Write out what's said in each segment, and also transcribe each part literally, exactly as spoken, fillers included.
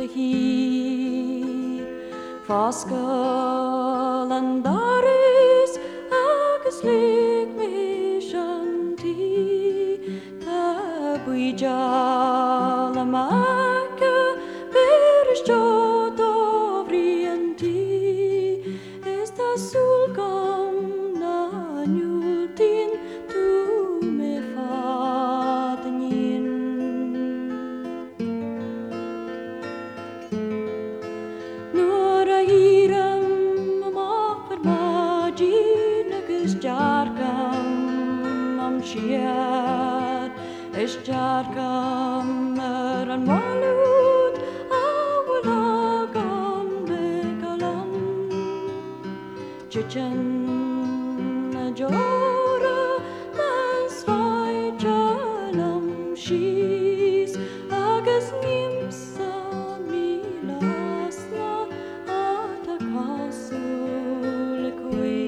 hí Fáscail an daras agus lig mis an tí Tá buideal amach ver is jo dóbhrí an tí Is tásúil gom na nniuiltín tú mé fad anín Nuair a dhíream amach fad maidin agus dearcam am siad Is dearcam ar an bhallút a bhfuil agam le galam Chichen na deora nas faideanam síos agus nímsa mílasna ata casú le cuí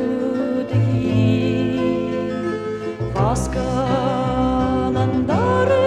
Fáscail an daras